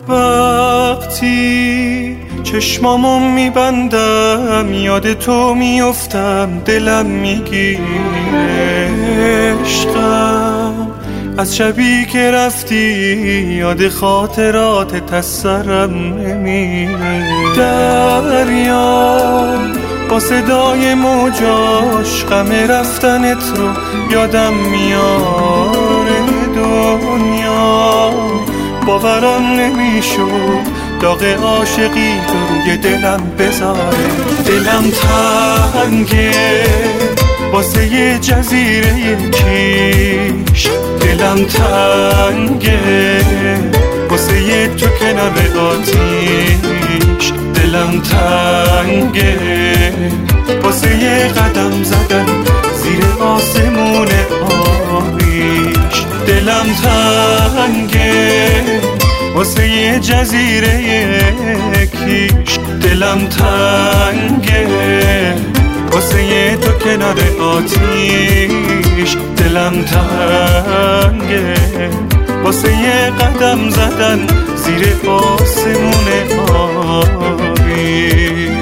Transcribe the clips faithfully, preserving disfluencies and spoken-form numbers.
وقتی چشمامو میبندم یاد تو میفتم، دلم میگیره عشقم از شبی که رفتی، یاد خاطرات تسرم نمیره. دریا با صدای موجاش غم رفتنت رو یادم میاره. دنیا باورم نمیشد داغ عاشقی تو روی دلم بذاره. دلم تنگه واسه یه جزیره کیش، دلم تنگه واسه یه تو کنار آتیش، دلم تنگه واسه یه قدم زدن زیر آسمون آبیش، دلم تنگه واسه یه جزیره کیش، دلم تنگه واسه یه تو کنار آتیش، دلم تنگه واسه یه قدم زدن زیر آسمون آبیش.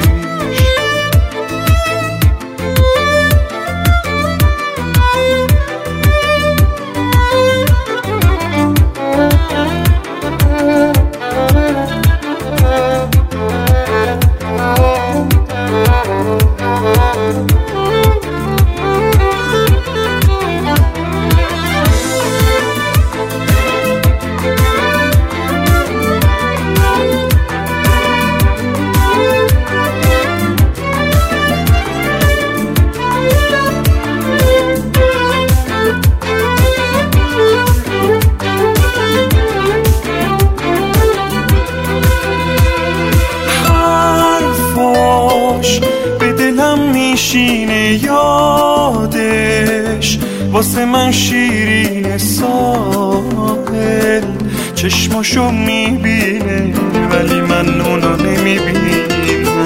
به دلم میشینه یادش، واسه من شیرین ساحل، چشماشو میبینه ولی من اونو نمیبینم.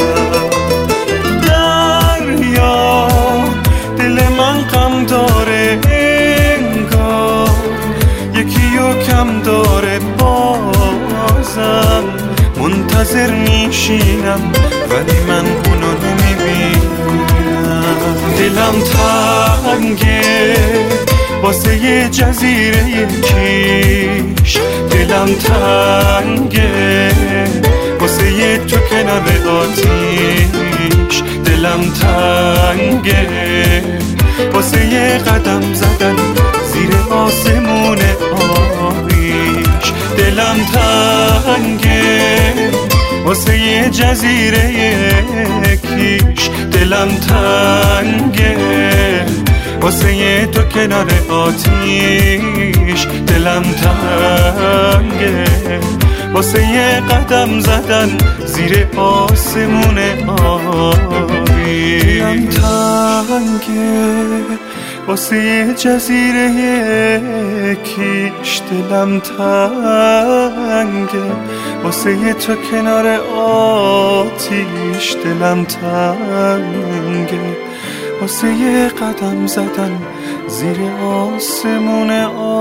دریا دل من غم داره انگار، یکیو کم داره بازم، منتظر میشینم ولی من اونو نمیبینم. دلم تنگه واسه یه جزیره کیش، دلم تنگه واسه یه تو کنار آتیش، دلم تنگه واسه یه قدم زدن زیر آسمون آبیش، دلم تنگه واسه یه جزیره کیش، دلم تنگه واسه یه تو کنار آتیش، دلم تنگه واسه یه قدم زدن زیر آسمون آبی. دلم تنگه واسه یه جزیره کیش، دلم تنگه واسه یه تو کنار آتیش، دلم تنگه واسه یه قدم زدن زیر آسمون آبی.